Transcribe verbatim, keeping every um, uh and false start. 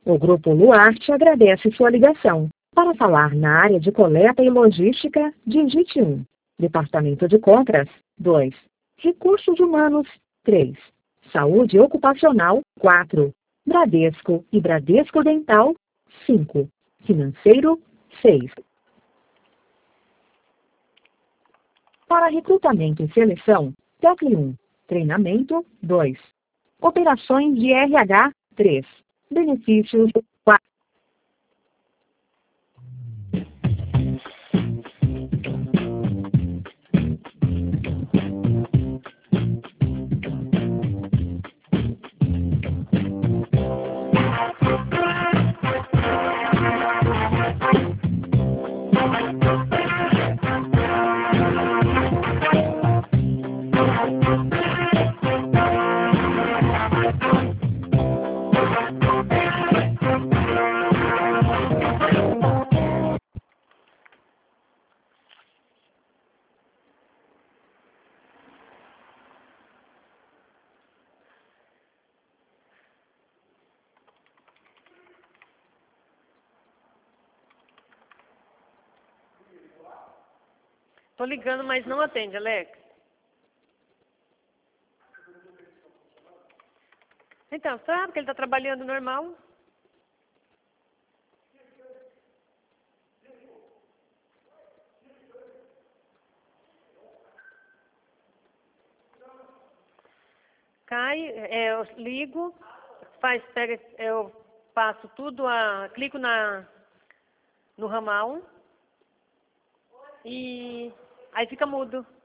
O Grupo Luarte agradece sua ligação. Para falar na área de coleta e logística, digite um. Departamento de Compras, dois. Recursos Humanos, três. Saúde Ocupacional, quatro. Bradesco e Bradesco Dental, cinco. Financeiro, seis. Para recrutamento e seleção, tecle um. Treinamento, dois. Operações de R H, três. Benefícios, quatro. Tô ligando, mas não atende, Alex. Então, sabe que ele está trabalhando normal? Cai, é, eu ligo, faz, pega, eu passo tudo, a, clico na, no ramal e aí fica mudo.